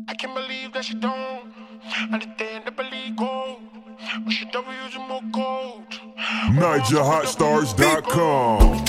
I can't believe that she don't understand the believe gold, but she double using more gold. NigerHotStars.com.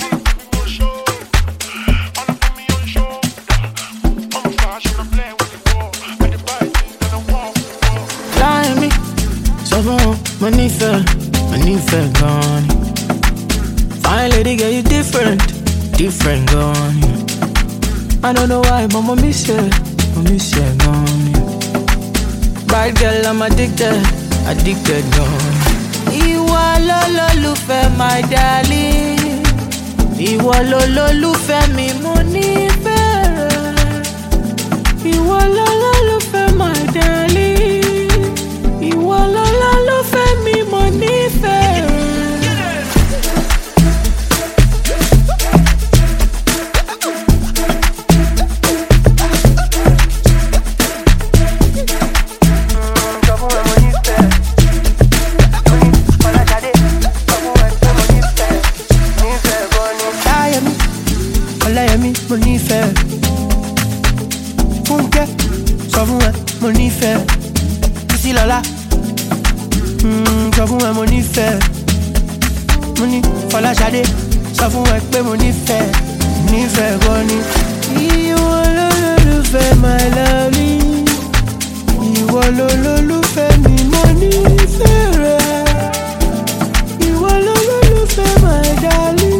Fly me, someone, money fair gone. Fine lady, girl, you different gone. I don't know why, but I miss you gone. Bad girl, I'm addicted gone. Ìwọ lolólùfẹ́, my darling. Ìwọ lolólùfẹ́ mi, mo nífẹ̀ẹ́ rẹ. Ìwọ lolólùfẹ́, my darling. Ìwọ lolólùfẹ́ mi, mo nífẹ̀ẹ́ rẹ. Ọláyẹmí, mo nífẹ̀ẹ́. Fúnkẹ́, sọ fún ẹ, mo nífẹ̀ẹ́. Bísílọ́lá, sọ fún ẹ, mo nífẹ̀ẹ́. Mo ní Fọláṣadé, sọ fún ẹ pé mo nífẹ̀ẹ́ gan ni. Ìwọ lolólùfẹ́, my lovely. Ìwọ lolólùfẹ́ mi, mo nífẹ̀ẹ́ rẹ. Ìwọ lolólùfẹ́, my darling.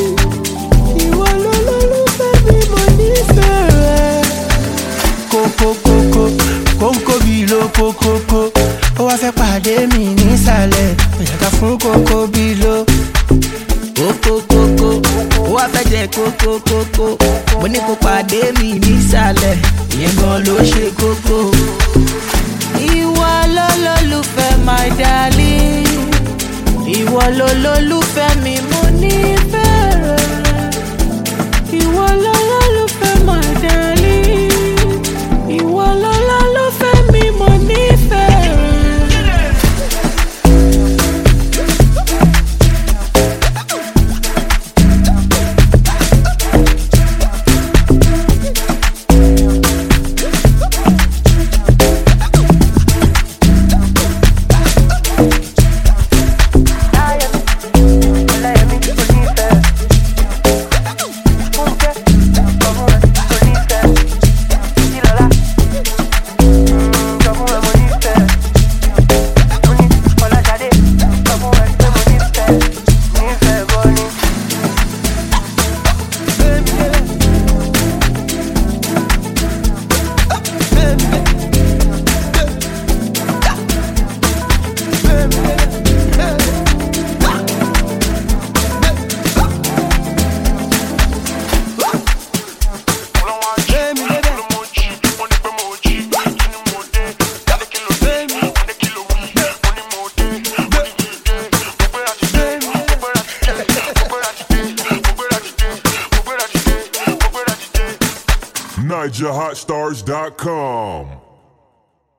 Kókó bí ló kókókó, ó wá fẹ́ pàdé mi nísàlẹ̀, òyàká fún kókó bí ló. Kókókókó, ó wá fẹ́ jẹ kókókókó, mo ní kó pàdé mi nísàlẹ̀, ìyẹn gan ló ṣe kókó. Ìwọ lolólùfẹ́, my darling. Ìwọ lolólùfẹ́ mi, mo nífẹ̀ẹ́ rẹ. Ìwọ lolólùfẹ́, my darling. Ìwọ lolólùfẹ́ mi, mo nífẹ̀ẹ́ rẹ. NigerHotStars.com.